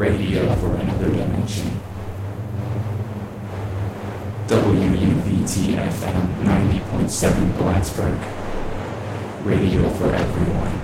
Radio for another dimension. WUVT-FM 90.7 Plattsburgh. Radio for everyone.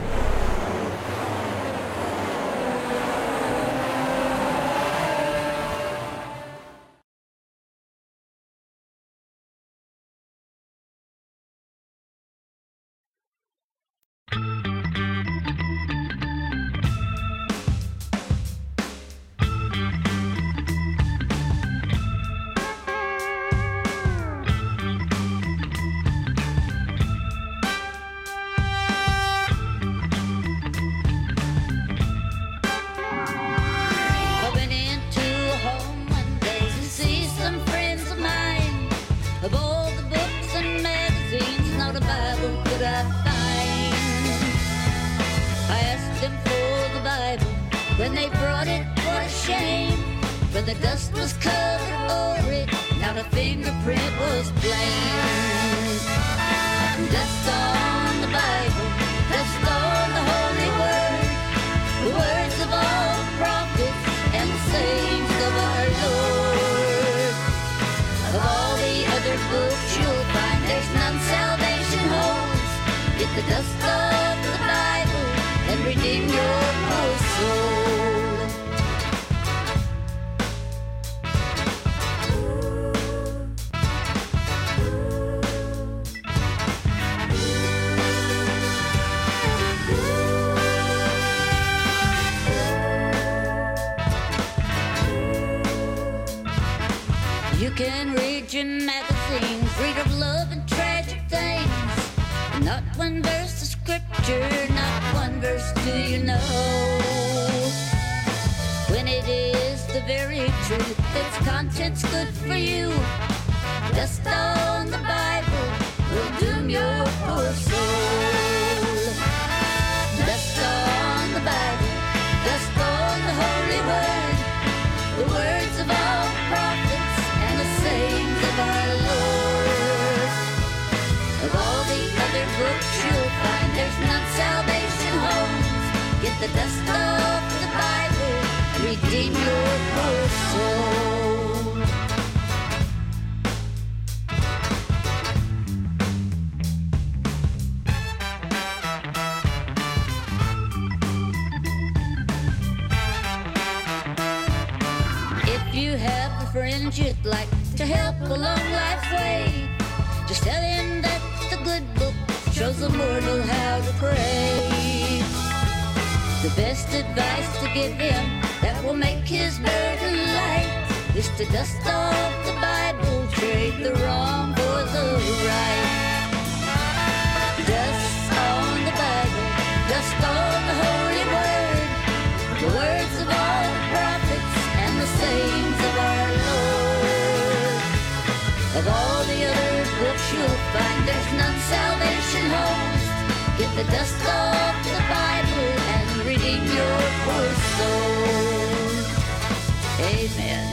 You can read your magazines, read of love and tragic things. Not one verse of scripture, not one verse do you know. When it is the very truth, its content's good for you. Dust on the Bible will doom your poor soul. Dust on the Bible, dust on the holy word, the words of all prophets and the sayings of our Lord. Of all the other books you'll find there's none salvation holds. Get the dust off the Bible, redeem your poor soul. If you have a friend you'd like to help along life's way, just tell him that the good book shows a mortal how to pray. The best advice to give him that will make his burden light is to dust off the Bible, trade the wrong for the right. Dust on the Bible, dust on the holy word, the words of all the prophets and the sayings of our Lord. Of all the other books you'll find there's none salvation holds. Get the dust off the Bible and redeem your poor soul. Amen.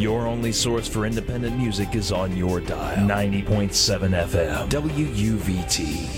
Your only source for independent music is on your dial. 90.7 FM, WUVT.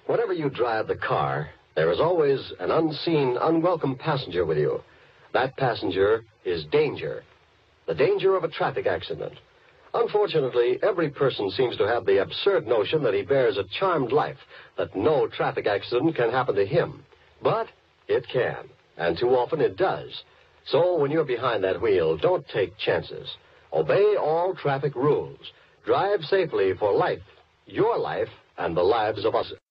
Whenever you drive the car, there is always an unseen, unwelcome passenger with you. That passenger is danger. The danger of a traffic accident. Unfortunately, every person seems to have the absurd notion that he bears a charmed life, that no traffic accident can happen to him. But it can, and too often it does. So when you're behind that wheel, don't take chances. Obey all traffic rules. Drive safely for life, your life, and the lives of us.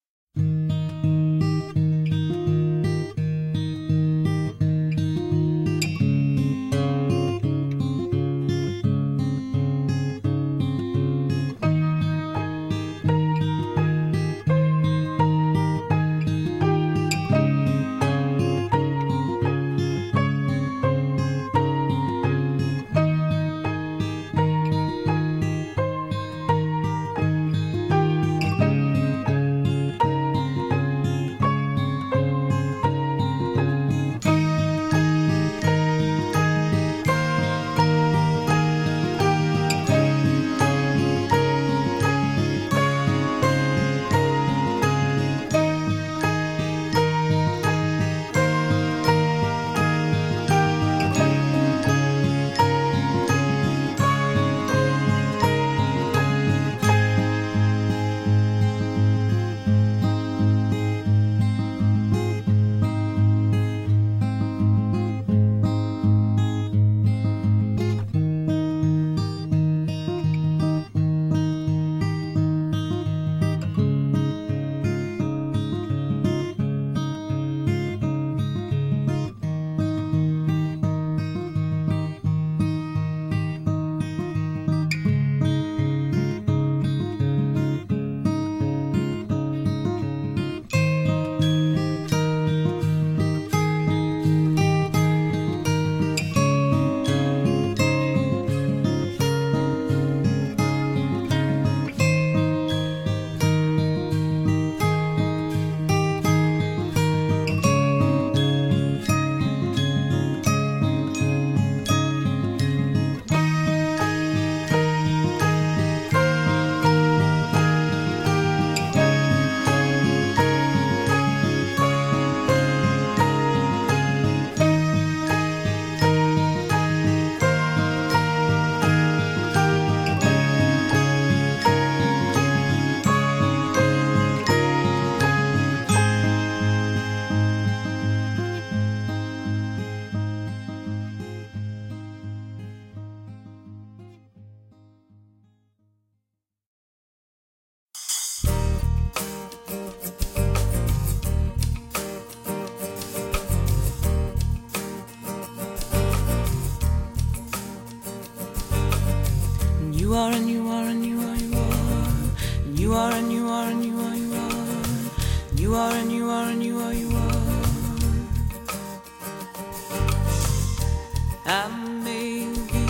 You are and you are and you are, you are. You are and you are and you are, you are. You are and you are and you are, you are. I may be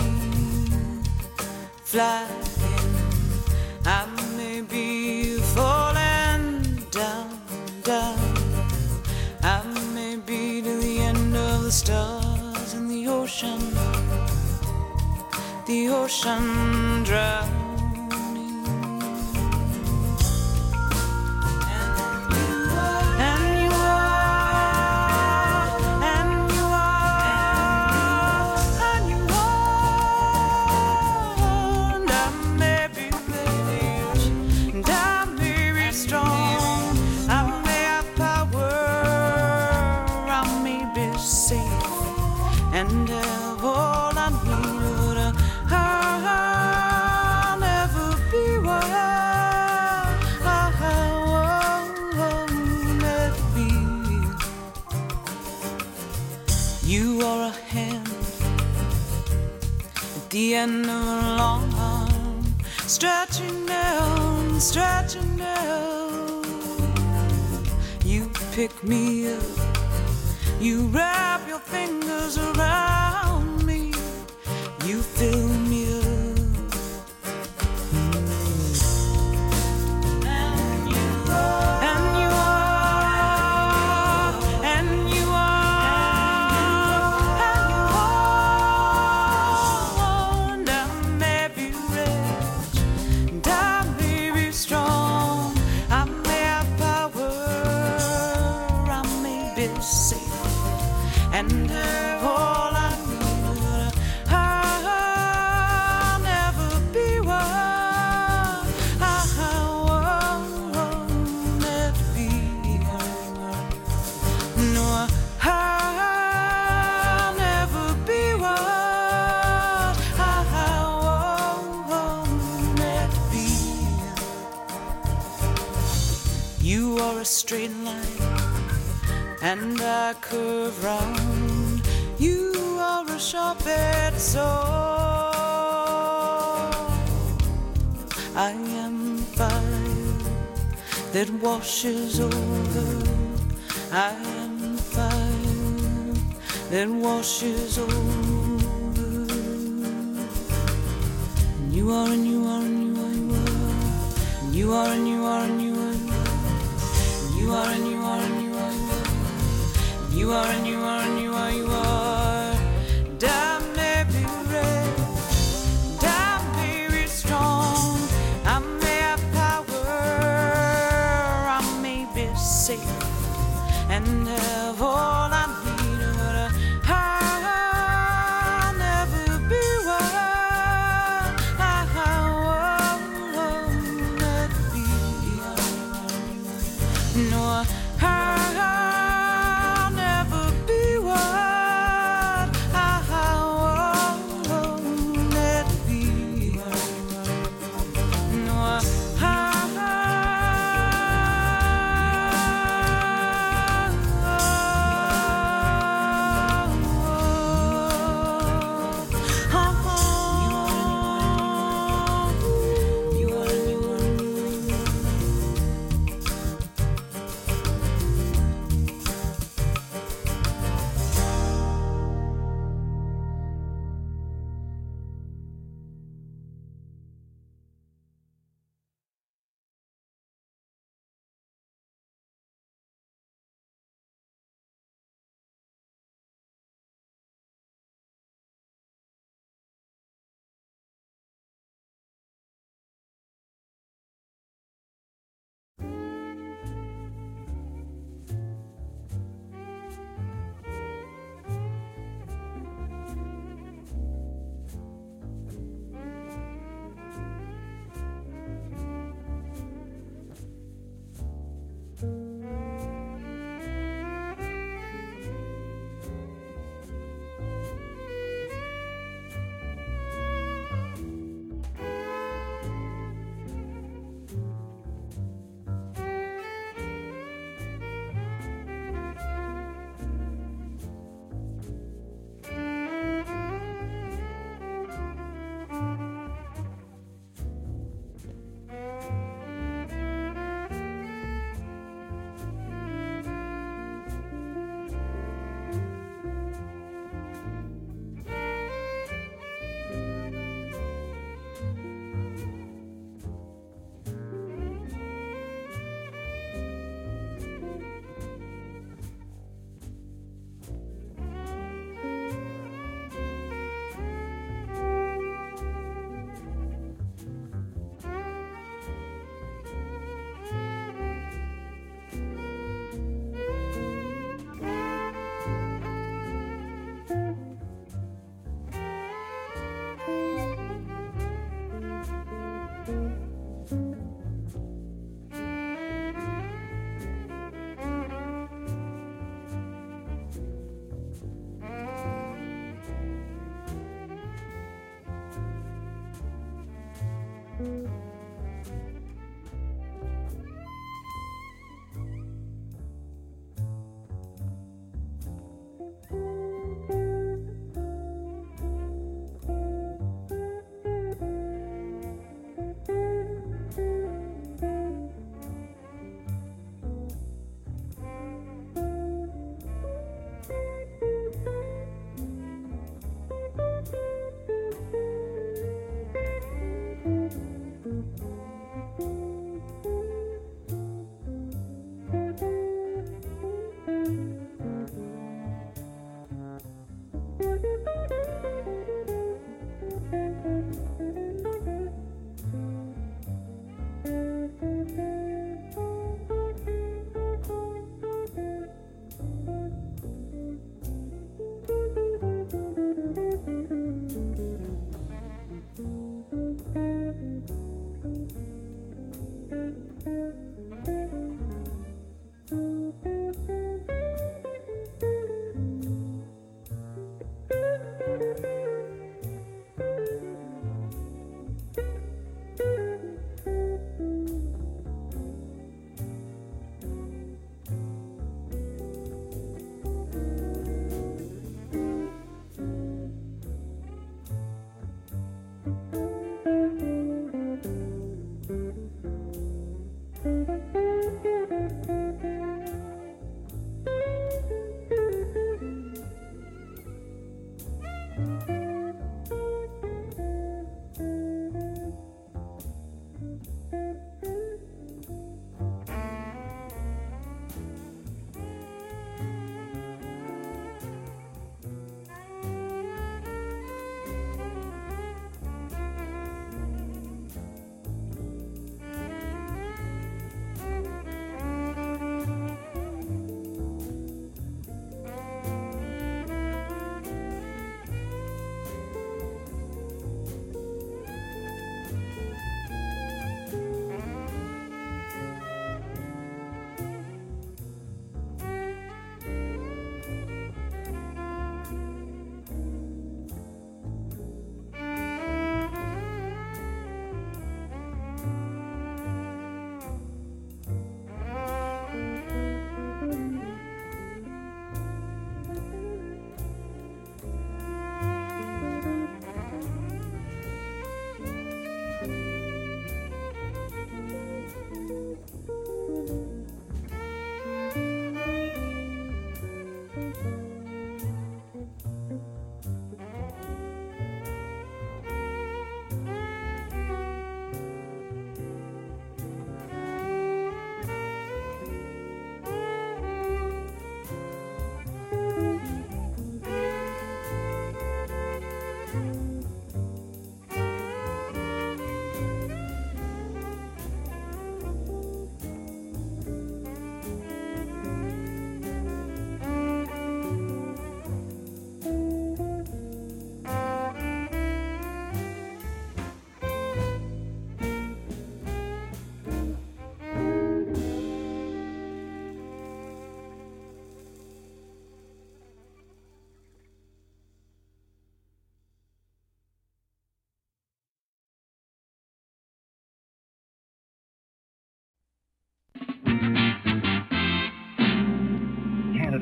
flying, I may be falling down, down. I may be to the end of the stars in the ocean drowning. And all I need would I'll never be what I'll never be. You are a hand at the end of a long arm, stretching down, stretching down. You pick me up, you wrap your fingers around me, you fill me up. And you are, and you are, and you are, and I may be rich, and I may be strong, I may have power. and have all I need. I'll never be what I wanted to be. No, I'll never be what I wanted to be. You are a straight line, and I curve round. You are a sharp-edged sword. I am fire that washes over. I am fire that washes over. And you are, and you are, and you are, you are. And you are, and you are, and you are, you are. And you are, and you are, and you are, you are. You are, and you are, and you are, you are. And I may be red, and I may be strong. I may have power, I may be safe, and have all I need. But I'll never be what I wanted to be. No, I'll never be what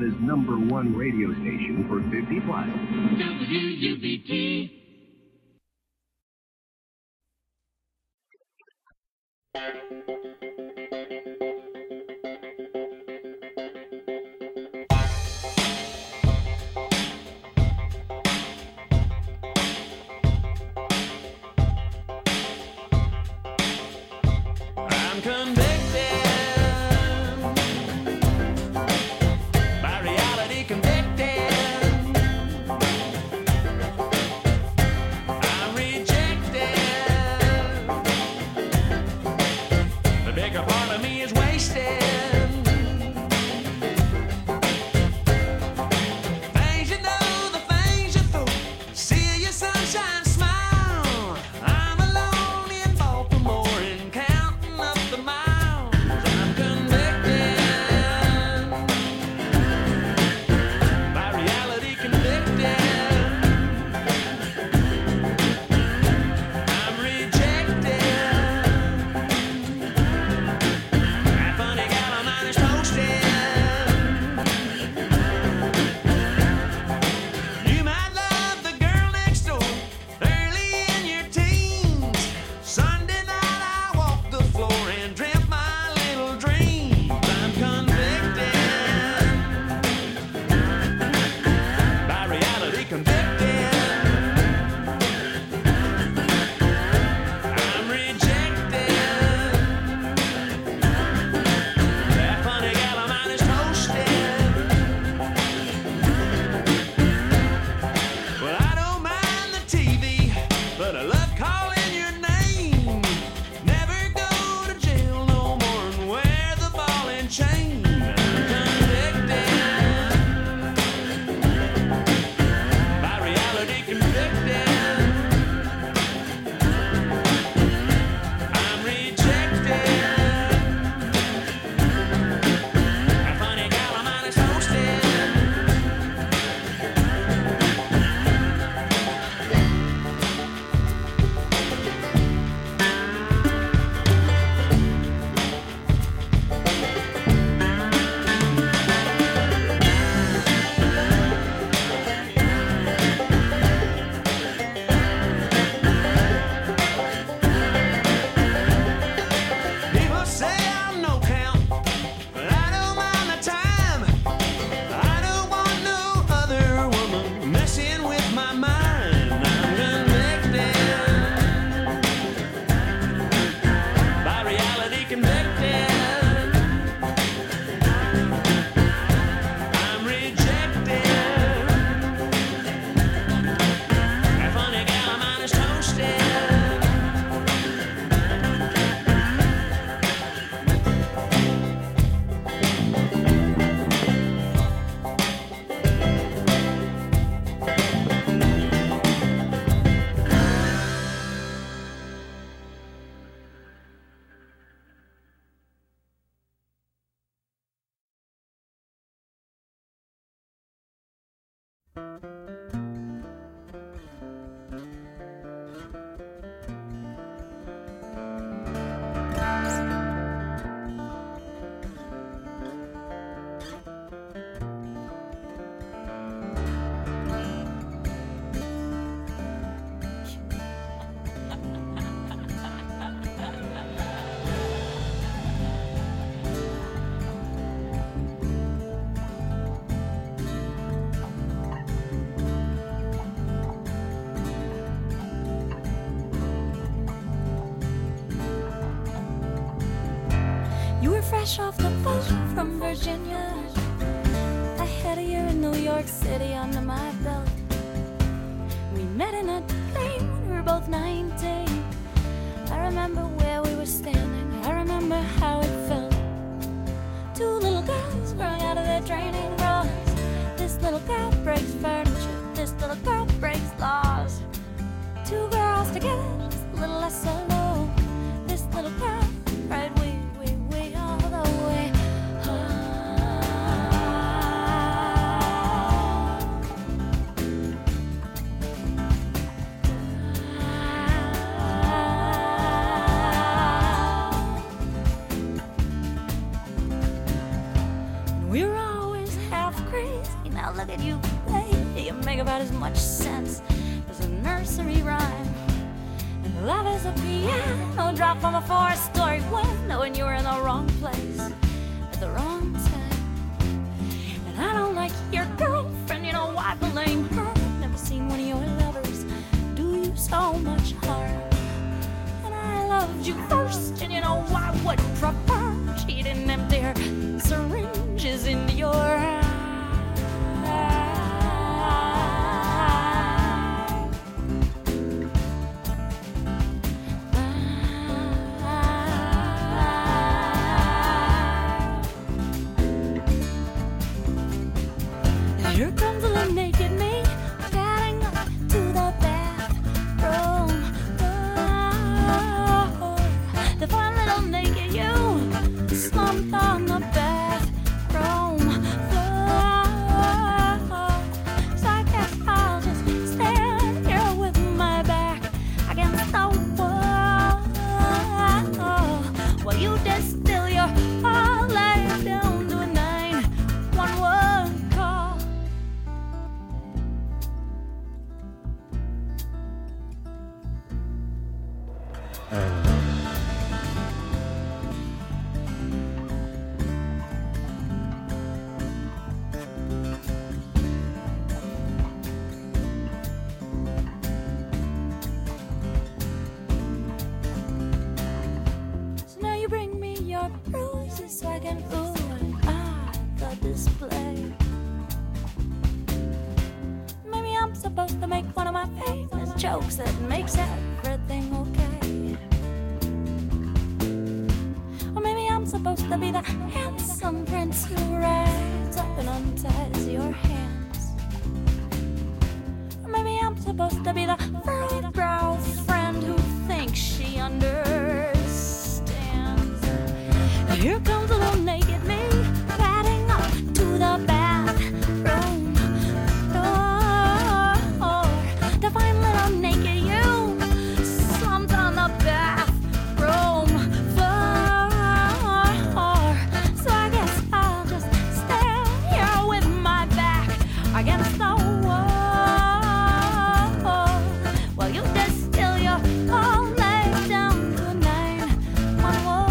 America's #1 radio station for 50 plus. WUVT. I'm convicted by reality, convicted. I'm rejected. The bigger part of me is wasted. Things you know, the things you thought. See your sunshine smile. I'm alone in Baltimore and counting up the miles. I'm convicted by reality, convicted. I'm rejected. That funny gal of mine is toasted. You might love the girl next door early in your teens. Sunday night I walk the floor and dreamt my little dreams. I'm convicted by reality, convicted. I'm rejected. That funny gal of mine is toasted. Well, I don't mind the TV, but I love calling your name. Never go to jail no more and wear the ball and chain. I'm convicted by reality, convicted. I'm rejected. That funny gal of mine is toasted. People say I'm no count, but I don't mind the time. I don't want no other woman messing with my mind. I'm convicted by reality, convicted. I'm rejected. That funny gal of mine is toasted. You were fresh off the boat from Virginia. I had a year in New York City under my belt. We met in a dream when we were both 19. I remember where we were standing. I remember how it felt. Two little girls growing out of their training bras. This little girl breaks furniture. This little girl breaks laws. Two girls together, just a little less alone. This little girl, right, we all the way home. We were always half crazy. You make about as much sense as a nursery rhyme. And love is a piano drop from a four-story window, and you're in the wrong place at the wrong time. And I don't like your girlfriend, you know why? Blame her. Never seen one of your lovers do you so much harm. And I loved you first, and you know I would prefer she didn't empty her syringes into your eyes. Here comes a little naked me, padding up to the bathroom door. The fine little naked you, slumped on the bathroom floor. So I guess I'll just stand here with my back against the wall while you distill your all life down to a 911 call. So now you bring me your bruises so I can ooh and ah the display. Maybe I'm supposed to make one of my famous jokes that makes everything okay. Or maybe I'm supposed to be the handsome prince who rides up and unties your hands. Or maybe I'm supposed to be the furrowed brow friend who thinks she understands. Here comes a little naked me, padding up to the bathroom door. The fine little naked you, slumped on the bathroom floor. So I guess I'll just stand here with my back against the wall while you distill your whole life down to a 911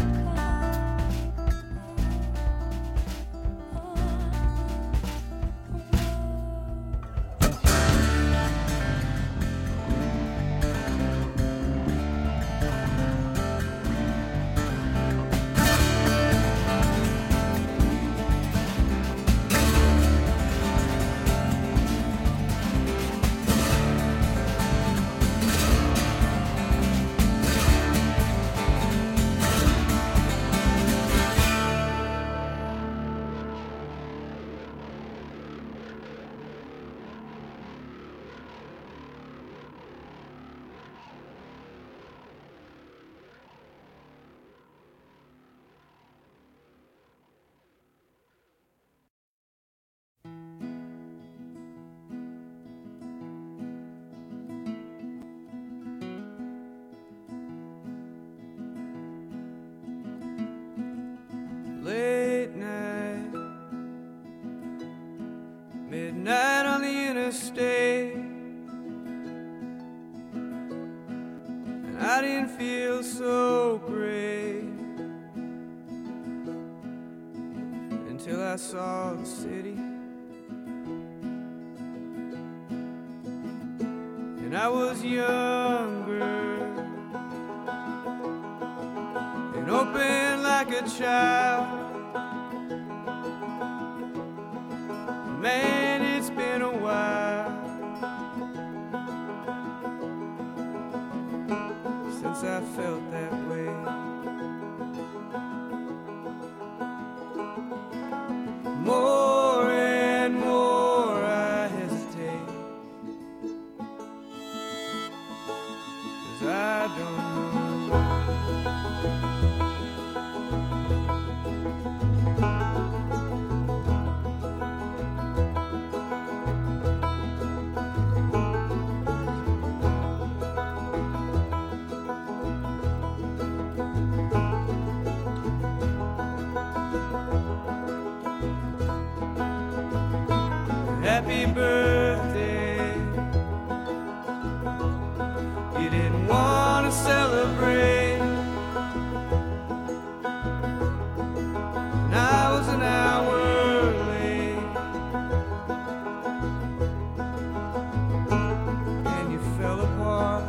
Late night, midnight on the interstate, and I didn't feel so great until I saw the city, and I was younger and open like a child. Man, it's been a while since I felt that way. More and more I hesitate, 'cause I don't know. happy birthday. You didn't want to celebrate, and I was an hour late, and you fell apart.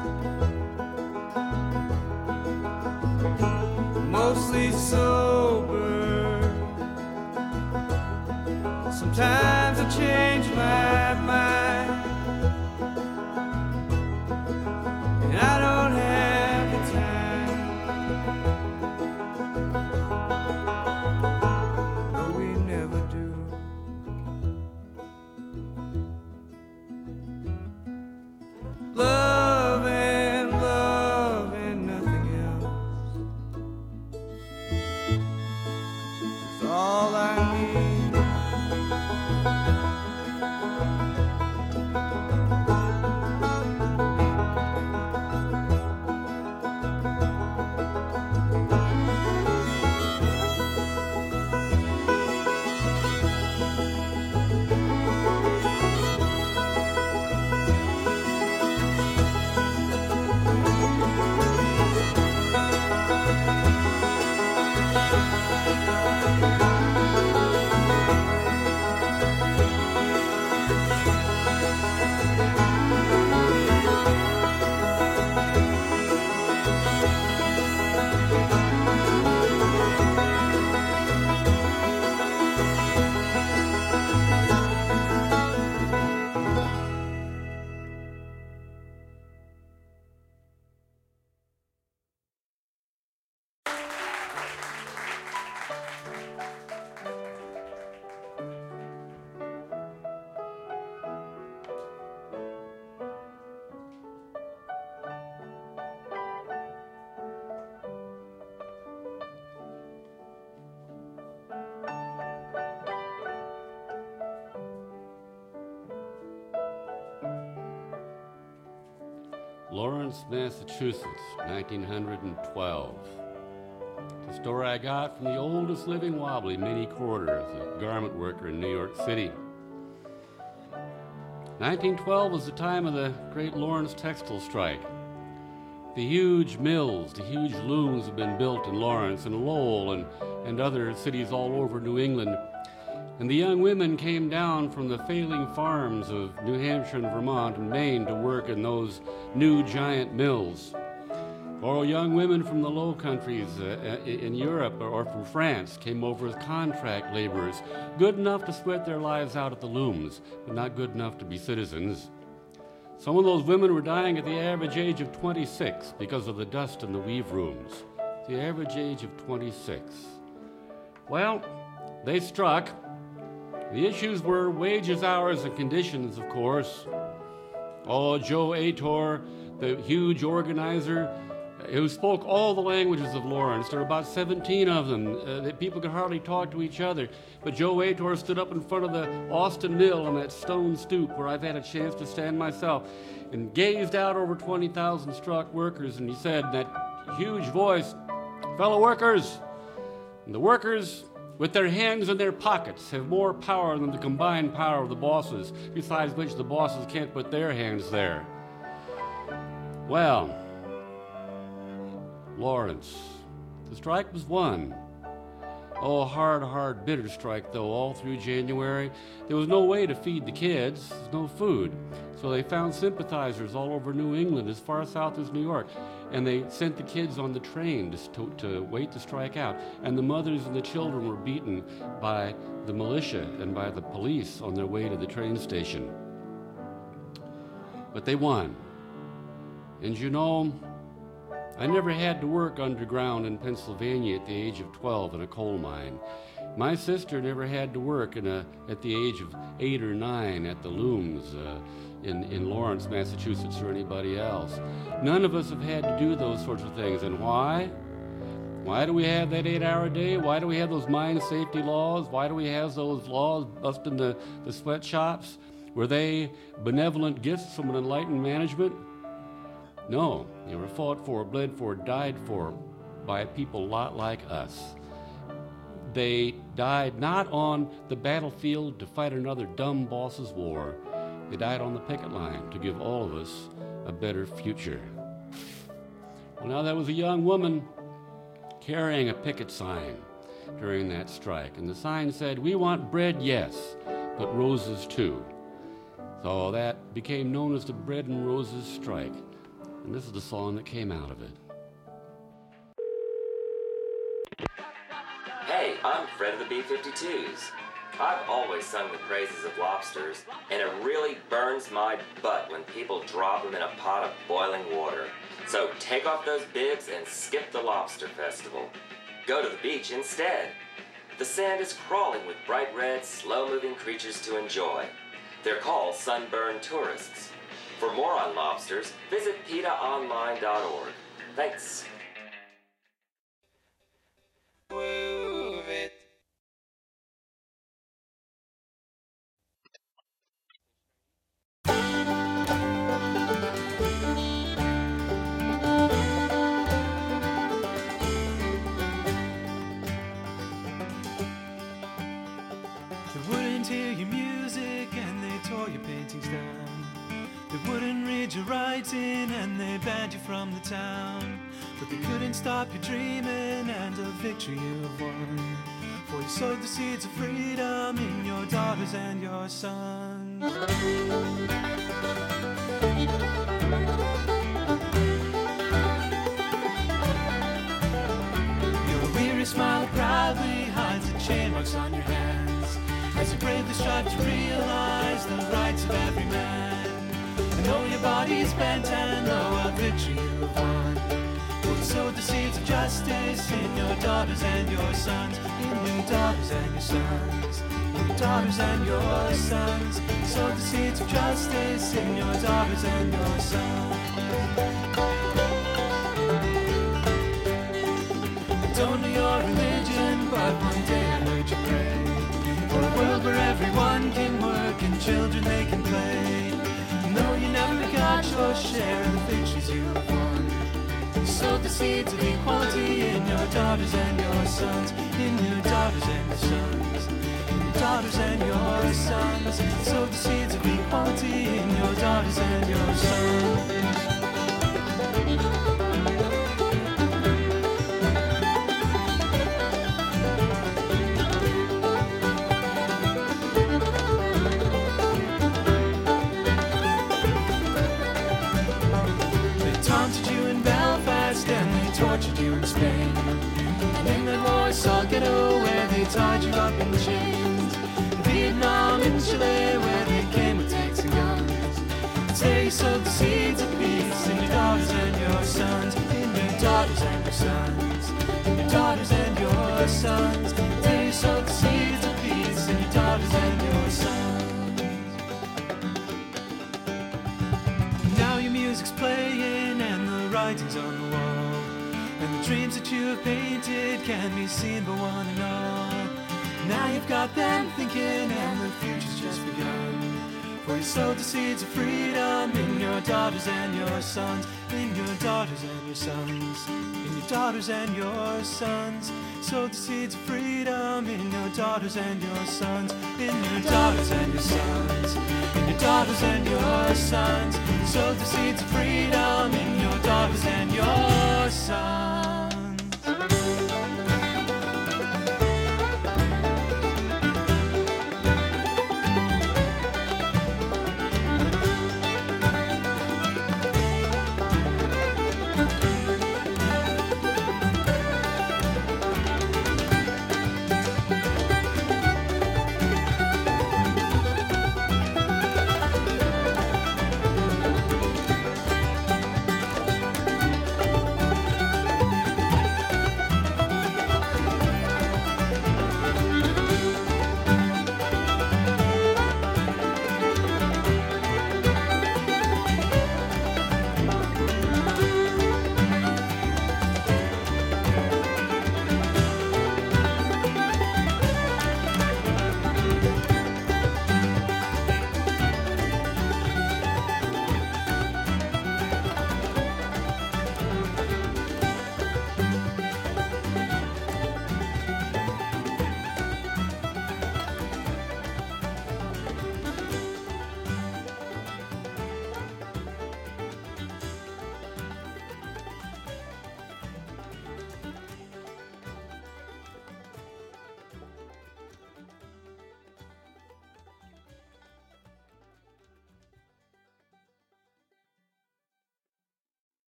Mostly sober. Sometimes I change my mind, and I don't have the time. No, we never do. Love and nothing else is all I need. Lawrence, Massachusetts, 1912. It's a story I got from the oldest living wobbly, Minnie Quarters, a garment worker in New York City. 1912 was the time of the great Lawrence textile strike. The huge mills, the huge looms have been built in Lawrence and Lowell and other cities all over New England. And the young women came down from the failing farms of New Hampshire and Vermont and Maine to work in those new giant mills. Or young women from the Low Countries in Europe or from France came over as contract laborers, good enough to sweat their lives out at the looms, but not good enough to be citizens. Some of those women were dying at the average age of 26 because of the dust in the weave rooms. The average age of 26. Well, they struck. The issues were wages, hours, and conditions, of course. Oh, Joe Ator, the huge organizer, who spoke all the languages of Lawrence. There were about 17 of them. That people could hardly talk to each other. But Joe Ator stood up in front of the Austin Mill on that stone stoop where I've had a chance to stand myself and gazed out over 20,000 struck workers, and he said in that huge voice, "Fellow workers," and the workers with their hands in their pockets have more power than the combined power of the bosses, besides which the bosses can't put their hands there. Well, Lawrence, the strike was won. Oh, hard, bitter strike, though, all through January. There was no way to feed the kids. There's no food. So they found sympathizers all over New England, as far south as New York. And they sent the kids on the train to wait to strike out. And the mothers and the children were beaten by the militia and by the police on their way to the train station. But they won. And you know, I never had to work underground in Pennsylvania at the age of 12 in a coal mine. My sister never had to work at the age of 8 or 9 at the looms in Lawrence, Massachusetts, or anybody else. None of us have had to do those sorts of things. And why? Why do we have that 8-hour day? Why do we have those mine safety laws? Why do we have those laws busting the sweatshops? Were they benevolent gifts from an enlightened management? No, they were fought for, bled for, died for by people a lot like us. they died not on the battlefield to fight another dumb boss's war. They died on the picket line to give all of us a better future. Well, now, there was a young woman carrying a picket sign during that strike, and the sign said, "We want bread, yes, but roses too." So that became known as the Bread and Roses Strike, and this is the song that came out of it. Hey, I'm Fred of the B-52s. I've always sung the praises of lobsters, and it really burns my butt when people drop them in a pot of boiling water. So take off those bibs and skip the lobster festival. Go to the beach instead. The sand is crawling with bright red, slow-moving creatures to enjoy. They're called sunburned tourists. For more on lobsters, visit PETAonline.org. Thanks. Move it. They wouldn't hear your music and they tore your paintings down. They wouldn't read your writing and they banned you from the town. But they couldn't stop you dreaming and a victory you have won. For you sowed the seeds of freedom in your daughters and your sons. Your weary smile proudly hides the chain marks on your hands as you bravely strive to realize the rights of every man. I know your body's bent and know a victory you have won. For you sowed the seeds of justice in your daughters and your sons, in your daughters and your sons, in your daughters and your sons. Sowed the seeds of justice in your daughters and your sons. I don't know your religion, but one day I heard you pray for a world where everyone can work and children they can play. No, you never got your share of the victories you have won. You sowed the seeds of equality in your daughters and your sons, in your daughters and your sons, in your daughters and your sons. Sowed the seeds of equality in your daughters and your sons. Tortured you in Spain. And in that Warsaw ghetto where they tied you up in chains. In Vietnam and Chile where they came with tanks and guns. And there you sowed the seeds of peace in your daughters and your sons, in your daughters and your sons, in your daughters and your sons. There you sowed the seeds of peace in your daughters and your sons. Now your music's playing and the writing's on the wall. And the dreams that you have painted can be seen by one and all. Now you've got them thinking and the future's just begun. For you sowed the seeds of freedom in your daughters and your sons, in your daughters and your sons, in your daughters and your sons. Sowed the seeds of freedom in your daughters and your sons, in your daughters and your sons, in your daughters and your sons. Sowed the seeds of freedom in your daughters and your sons.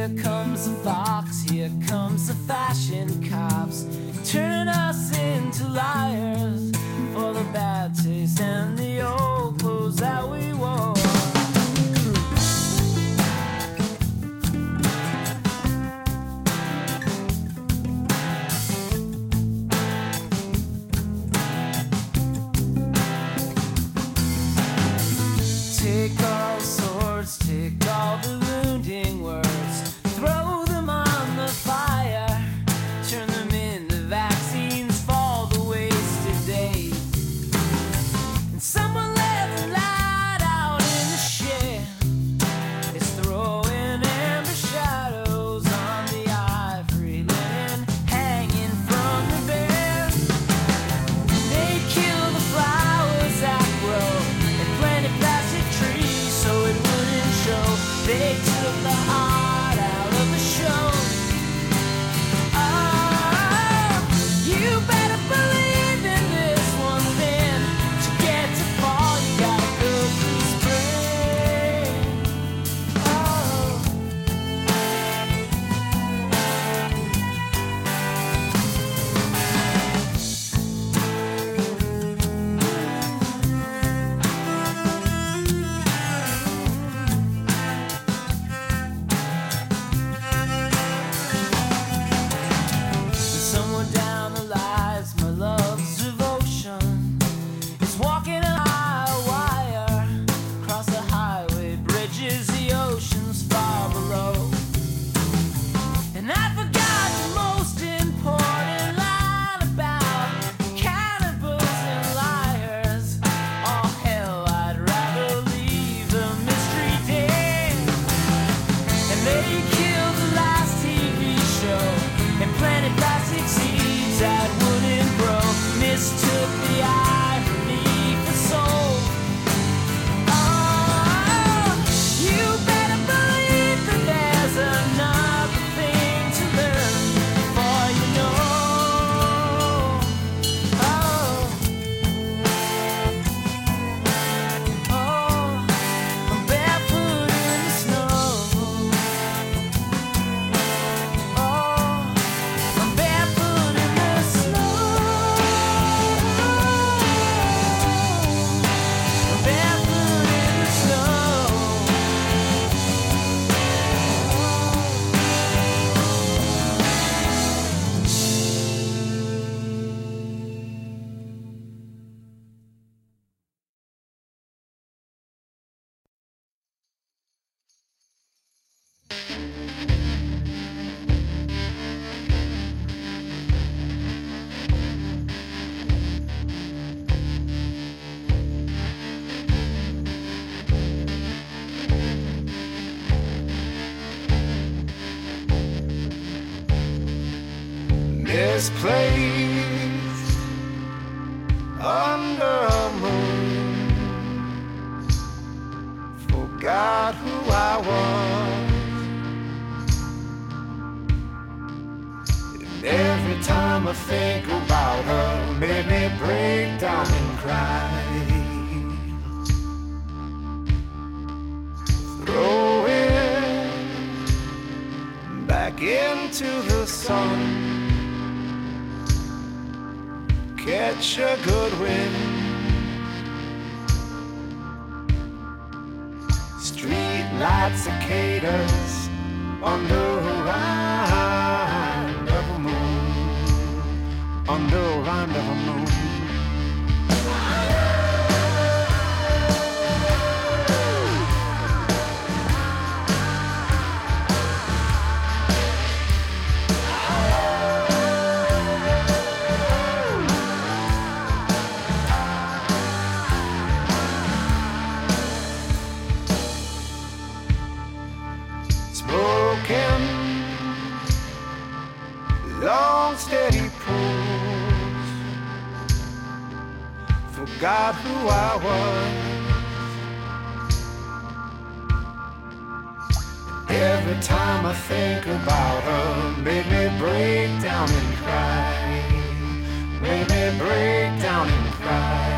Here comes the fox, here comes the fashion cops, turning us into liars for the bad taste and the old clothes that we wore. Take all the swords, take all the wounding words, throw them on the fire, turn them into vaccines for the wasted days. And someone let the light out in the shed. It's throwing amber shadows on the ivory linen hanging from the bed. They kill the flowers that grow and planted plastic trees so it wouldn't show. They took the heart out of the show. Oh, you better believe in this one thing. To get to fall, you gotta go through spring. Oh. Somewhere down the lines, my love's devotion is walking a high wire across the highway bridges, the oceans far below. And I forgot the most important line about cannibals and liars. Oh hell, I'd rather leave the mystery dead. And they killed the last TV show and planted plastic seeds that wouldn't grow. Mistook the irony for soul. Oh, you better believe that there's another thing to learn before you know. Oh, I'm barefoot in the snow. I'm barefoot in the snow. I'm barefoot in the snow. Misplaced under a moon, forgot who I was. And every time I think about her, made me break down and cry. Throw it back into the sun. Catch a good wind. Street lights, cicadas under a rind of a moon. Under a rind of a moon. Smoking long steady pulls, forgot who I was. Every time I think about her, made me break down and cry. Made me break down and cry.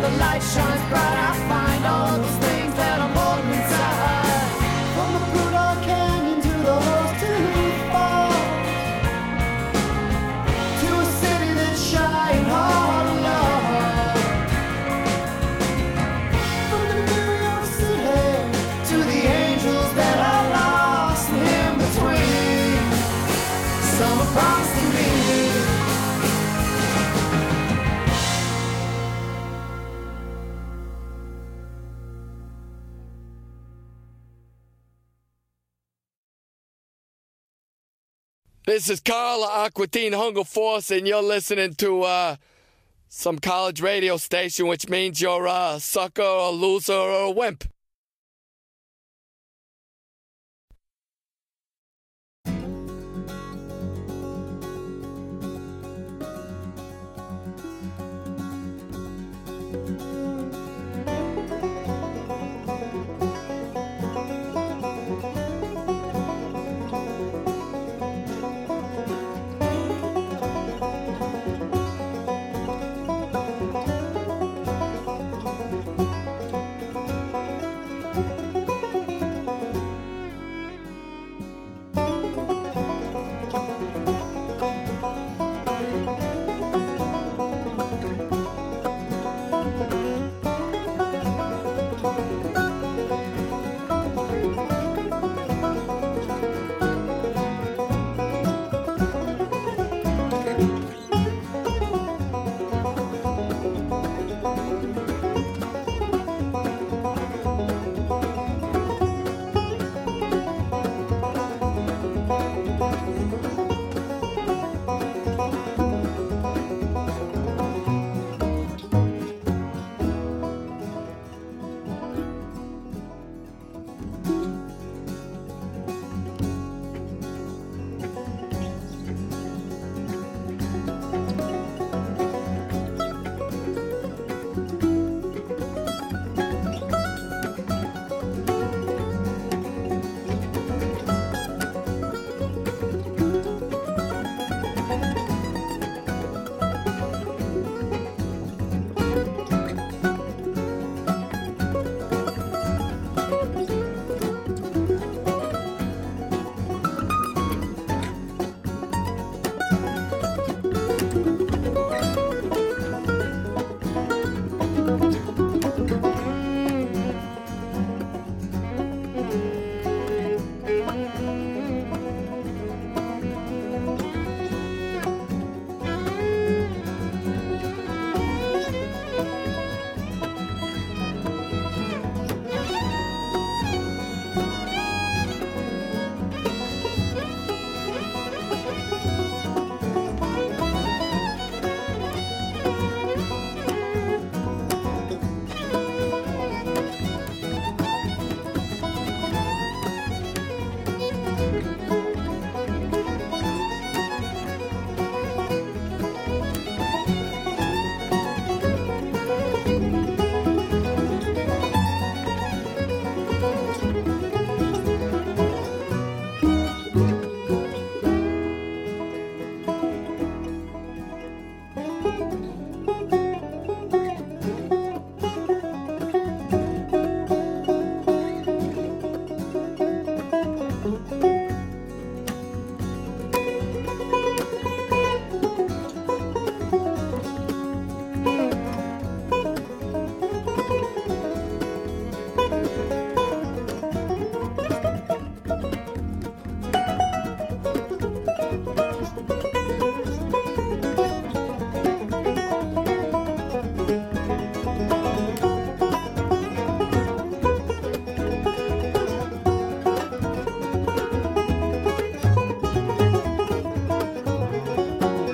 the light shines bright, I find all of those things that I'm holding inside. From the Blue Dog Canyon to the Horse Tooth Falls, to a city that's shy and hard to love. From the New York City to the angels that are lost in between. Summer promised to me. This is Carl Aquatine Hunger Force, and you're listening to some college radio station, which means you're a sucker, a loser, or a wimp.